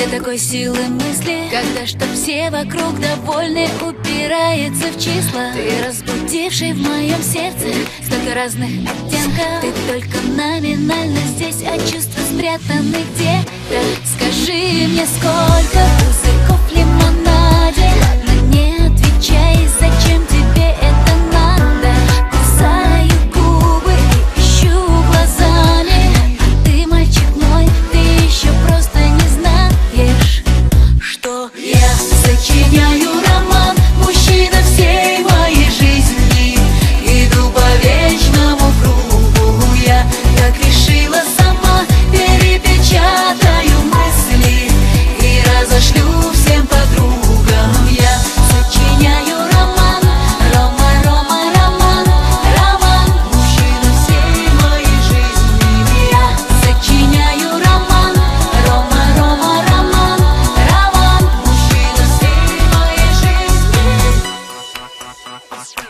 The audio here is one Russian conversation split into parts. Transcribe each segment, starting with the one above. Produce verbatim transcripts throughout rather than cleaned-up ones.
такой силы мысли, когда чтоб все вокруг довольны, упирается в числа. Ты разбудивший в моем сердце столько разных оттенков. Ты только номинально здесь, а чувства спрятаны где-то. Скажи мне, сколько пузырьков в лимонаде, но не отвечай, зачем тебе это надо. Кусаю губы и ищу глазами, а ты, мальчик мой, ты еще просто не знаешь, что я сочиняю роман, мужчина всей моей жизни. Иду по вечному кругу, я так решила сама. Перепечатаю мысли и разошлю всем подругам. Я сочиняю роман, Рома, Рома, роман, роман, мужчина всей моей жизни. Я сочиняю роман, Рома, Рома, роман, роман, мужчина всей моей жизни.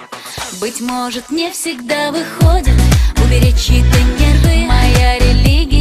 Быть может, не всегда выходит уберечь чьи-то нервы. Моя религия